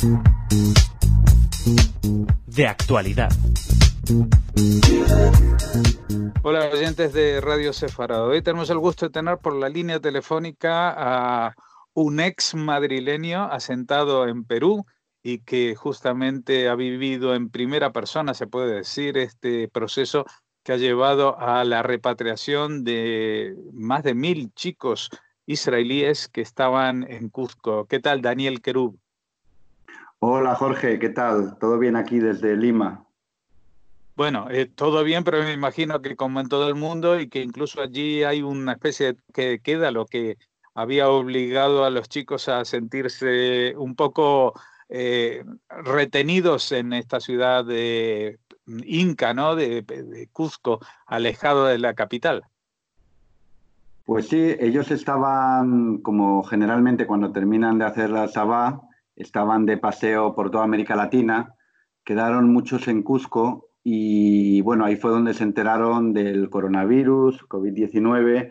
De actualidad. Hola, oyentes de Radio Sefarado. Hoy tenemos el gusto de tener por la línea telefónica a un ex madrileño asentado en Perú y que justamente ha vivido en primera persona, se puede decir, este proceso que ha llevado a la repatriación de más de 1.000 chicos israelíes que estaban en Cuzco. ¿Qué tal, Daniel Querub? Hola Jorge, ¿qué tal? ¿Todo bien aquí desde Lima? Bueno, todo bien, pero me imagino que como en todo el mundo y que incluso allí hay una especie de que de queda, lo que había obligado a los chicos a sentirse un poco retenidos en esta ciudad de Inca, ¿no? De Cusco, alejado de la capital. Pues sí, ellos estaban, como generalmente cuando terminan de hacer la Sabá, estaban de paseo por toda América Latina, quedaron muchos en Cusco y bueno, ahí fue donde se enteraron del coronavirus, COVID-19,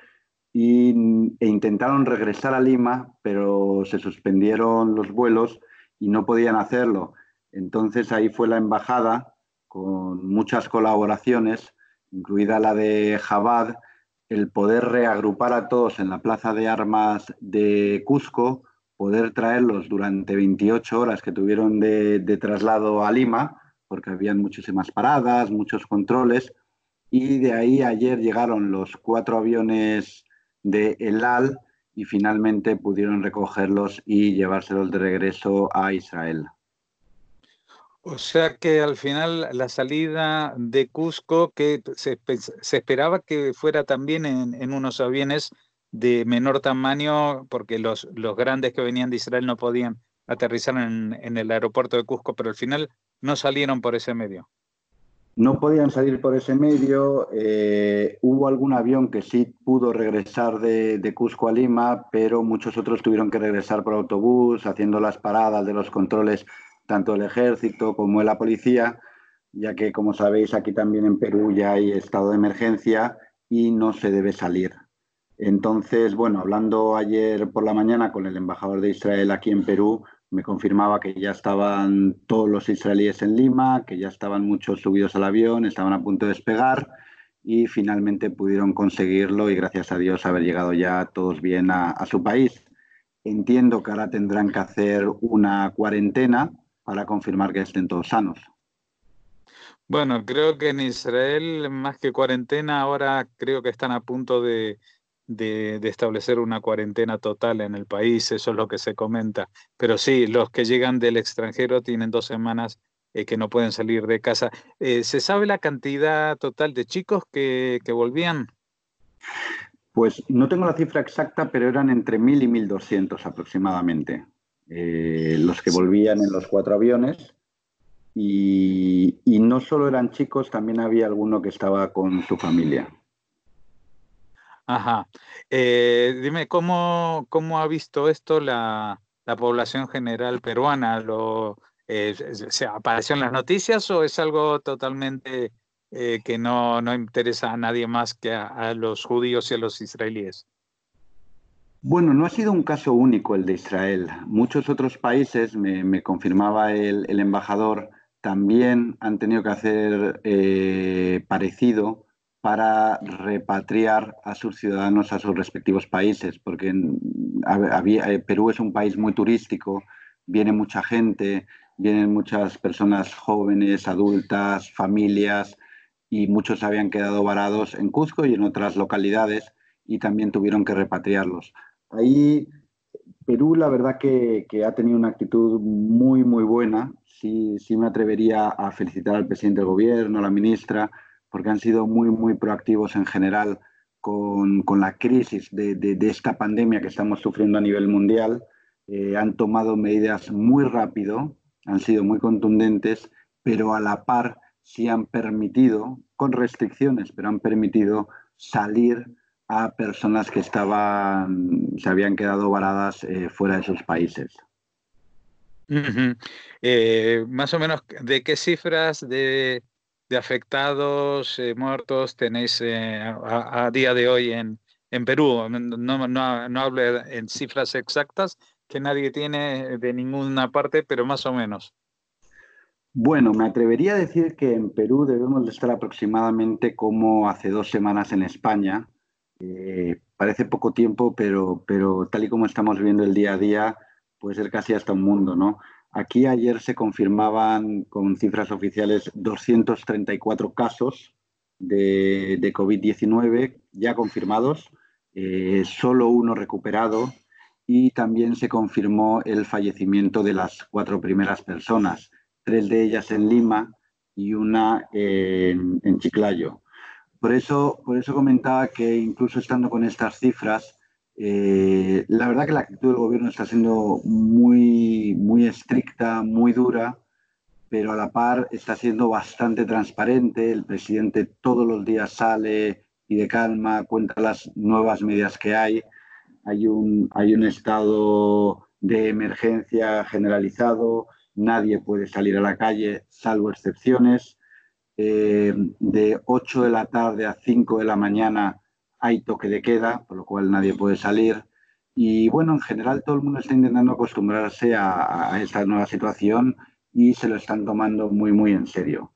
e intentaron regresar a Lima, pero se suspendieron los vuelos y no podían hacerlo. Entonces ahí fue la embajada con muchas colaboraciones, incluida la de Jabad, el poder reagrupar a todos en la Plaza de Armas de Cusco, poder traerlos durante 28 horas que tuvieron de traslado a Lima, porque habían muchísimas paradas, muchos controles, y de ahí ayer llegaron los 4 aviones de El Al y finalmente pudieron recogerlos y llevárselos de regreso a Israel. O sea que al final la salida de Cusco, que se esperaba que fuera también en unos aviones de menor tamaño, porque los grandes que venían de Israel no podían aterrizar en el aeropuerto de Cusco, pero al final no salieron por ese medio. No podían salir por ese medio. Hubo algún avión que sí pudo regresar de Cusco a Lima, pero muchos otros tuvieron que regresar por autobús, haciendo las paradas de los controles, tanto el ejército como la policía, ya que, como sabéis, aquí también en Perú ya hay estado de emergencia y no se debe salir. Entonces, bueno, hablando ayer por la mañana con el embajador de Israel aquí en Perú, me confirmaba que ya estaban todos los israelíes en Lima, que ya estaban muchos subidos al avión, estaban a punto de despegar y finalmente pudieron conseguirlo y gracias a Dios haber llegado ya todos bien a su país. Entiendo que ahora tendrán que hacer una cuarentena para confirmar que estén todos sanos. Bueno, creo que en Israel, más que cuarentena, ahora creo que están a punto de establecer una cuarentena total en el país, eso es lo que se comenta. Pero sí, los que llegan del extranjero tienen 2 semanas que no pueden salir de casa. ¿Se sabe la cantidad total de chicos que volvían? Pues no tengo la cifra exacta, pero eran entre 1.000 y 1.200 aproximadamente, los que volvían en los 4 aviones. Y no solo eran chicos, también había alguno que estaba con su familia. Ajá. Dime, ¿cómo ha visto esto la población general peruana? ¿Se apareció en las noticias o es algo totalmente que no interesa a nadie más que a los judíos y a los israelíes? Bueno, no ha sido un caso único el de Israel. Muchos otros países, me confirmaba el embajador, también han tenido que hacer parecido para repatriar a sus ciudadanos a sus respectivos países, porque Perú es un país muy turístico, viene mucha gente, vienen muchas personas jóvenes, adultas, familias, y muchos habían quedado varados en Cuzco y en otras localidades y también tuvieron que repatriarlos. Ahí Perú, la verdad que ha tenido una actitud muy, muy buena. Sí, sí me atrevería a felicitar al presidente del gobierno, a la ministra, porque han sido muy, muy proactivos en general con la crisis de esta pandemia que estamos sufriendo a nivel mundial. Han tomado medidas muy rápido, han sido muy contundentes, pero a la par sí han permitido, con restricciones, pero han permitido salir a personas que se habían quedado varadas fuera de sus países. Ujú. Más o menos, ¿de qué cifras de afectados, muertos tenéis a día de hoy en Perú? No hablo en cifras exactas, que nadie tiene de ninguna parte, pero más o menos. Bueno, me atrevería a decir que en Perú debemos de estar aproximadamente como hace 2 semanas en España. Parece poco tiempo, pero tal y como estamos viendo el día a día, puede ser casi hasta un mundo, ¿no? Aquí ayer se confirmaban con cifras oficiales 234 casos de COVID-19 ya confirmados, solo uno recuperado, y también se confirmó el fallecimiento de las 4 primeras personas, 3 de ellas en Lima y una en Chiclayo. Por eso comentaba que incluso estando con estas cifras, la verdad que la actitud del gobierno está siendo muy, muy estricta, muy dura, pero a la par está siendo bastante transparente. El presidente todos los días sale y de calma cuenta las nuevas medidas que hay. Hay un estado de emergencia generalizado, nadie puede salir a la calle salvo excepciones. De 8 de la tarde a 5 de la mañana hay toque de queda, por lo cual nadie puede salir. Y bueno, en general todo el mundo está intentando acostumbrarse a esta nueva situación y se lo están tomando muy, muy en serio.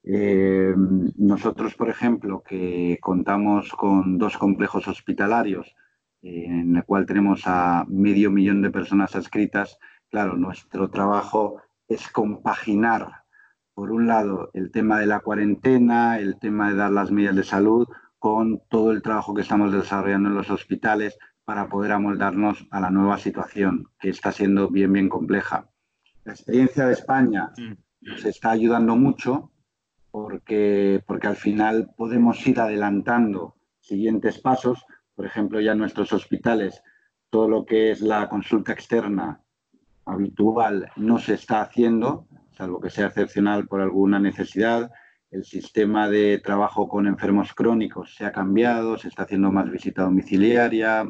Nosotros, por ejemplo, que contamos con 2 complejos hospitalarios, en el cual tenemos a 500.000 de personas adscritas, claro, nuestro trabajo es compaginar, por un lado, el tema de la cuarentena, el tema de dar las medidas de salud, con todo el trabajo que estamos desarrollando en los hospitales para poder amoldarnos a la nueva situación, que está siendo bien, bien compleja. La experiencia de España nos está ayudando mucho porque al final podemos ir adelantando siguientes pasos. Por ejemplo, ya en nuestros hospitales, todo lo que es la consulta externa habitual no se está haciendo, salvo que sea excepcional por alguna necesidad. El sistema de trabajo con enfermos crónicos se ha cambiado, se está haciendo más visita domiciliaria,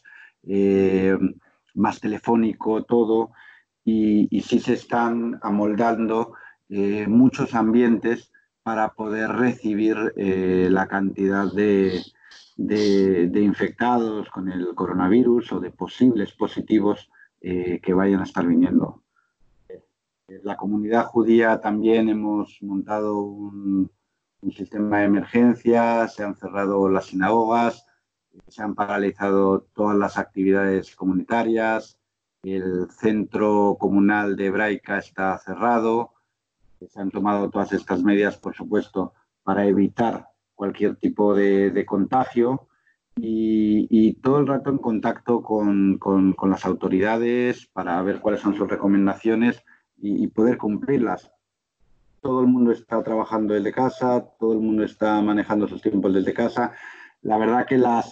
más telefónico, todo, y sí se están amoldando muchos ambientes para poder recibir la cantidad de infectados con el coronavirus o de posibles positivos que vayan a estar viniendo. La comunidad judía también hemos montado un sistema de emergencia, se han cerrado las sinagogas, se han paralizado todas las actividades comunitarias, el centro comunal de Hebraica está cerrado. Se han tomado todas estas medidas, por supuesto, para evitar cualquier tipo de contagio y todo el rato en contacto con las autoridades para ver cuáles son sus recomendaciones y poder cumplirlas. Todo el mundo está trabajando desde casa, todo el mundo está manejando sus tiempos desde casa. La verdad que la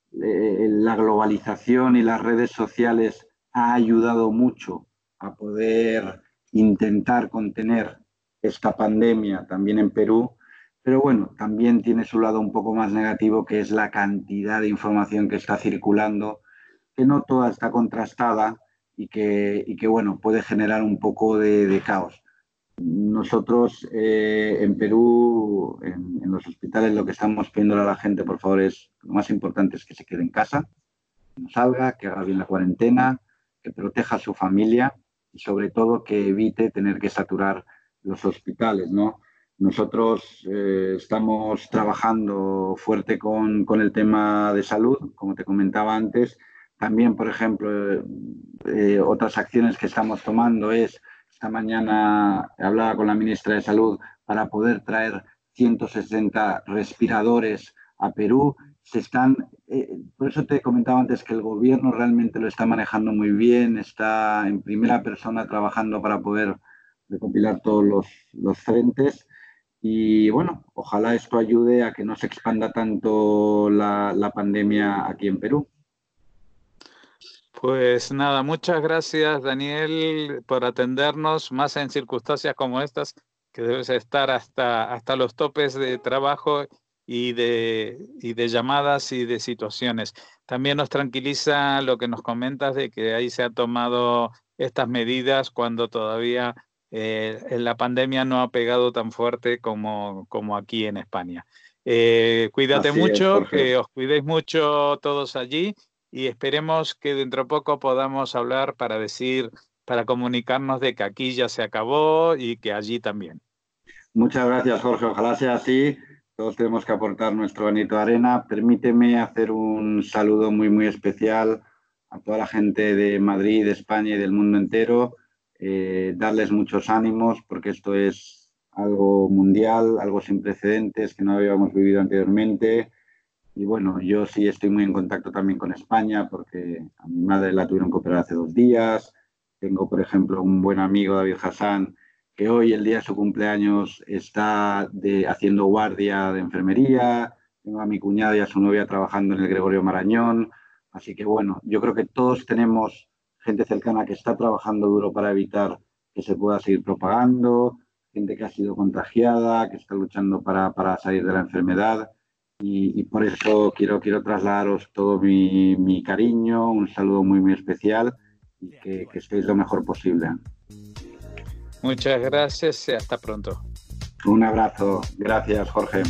globalización y las redes sociales ha ayudado mucho a poder intentar contener esta pandemia también en Perú, pero bueno, también tiene su lado un poco más negativo, que es la cantidad de información que está circulando, que no toda está contrastada y que bueno, puede generar un poco de caos. Nosotros en Perú, en los hospitales, lo que estamos pidiendo a la gente, por favor, lo más importante es que se quede en casa, que no salga, que haga bien la cuarentena, que proteja a su familia y sobre todo que evite tener que saturar los hospitales, ¿no? Nosotros estamos trabajando fuerte con el tema de salud, como te comentaba antes. También, por ejemplo, otras acciones que estamos tomando esta mañana hablaba con la ministra de Salud para poder traer 160 respiradores a Perú. Por eso te comentaba antes que el gobierno realmente lo está manejando muy bien, está en primera persona trabajando para poder recopilar todos los frentes y bueno, ojalá esto ayude a que no se expanda tanto la pandemia aquí en Perú. Pues nada, muchas gracias, Daniel, por atendernos, más en circunstancias como estas, que debes estar hasta los topes de trabajo y de llamadas y de situaciones. También nos tranquiliza lo que nos comentas de que ahí se han tomado estas medidas cuando todavía la pandemia no ha pegado tan fuerte como aquí en España. Cuídate Así es, mucho, Jorge. que os cuidéis mucho todos allí. y esperemos que dentro de poco podamos hablar para comunicarnos de que aquí ya se acabó y que allí también. Muchas gracias, Jorge. Ojalá sea así. Todos tenemos que aportar nuestro granito de arena. Permíteme hacer un saludo muy, muy especial a toda la gente de Madrid, de España y del mundo entero. Darles muchos ánimos porque esto es algo mundial, algo sin precedentes que no habíamos vivido anteriormente. Y bueno, yo sí estoy muy en contacto también con España porque a mi madre la tuvieron que operar hace 2 días. Tengo, por ejemplo, un buen amigo, David Hassan, que hoy, el día de su cumpleaños, está haciendo guardia de enfermería. Tengo a mi cuñada y a su novia trabajando en el Gregorio Marañón. Así que bueno, yo creo que todos tenemos gente cercana que está trabajando duro para evitar que se pueda seguir propagando, gente que ha sido contagiada, que está luchando para salir de la enfermedad. Y por eso quiero trasladaros todo mi cariño, un saludo muy, muy especial y que estéis lo mejor posible. Muchas gracias y hasta pronto. Un abrazo. Gracias, Jorge.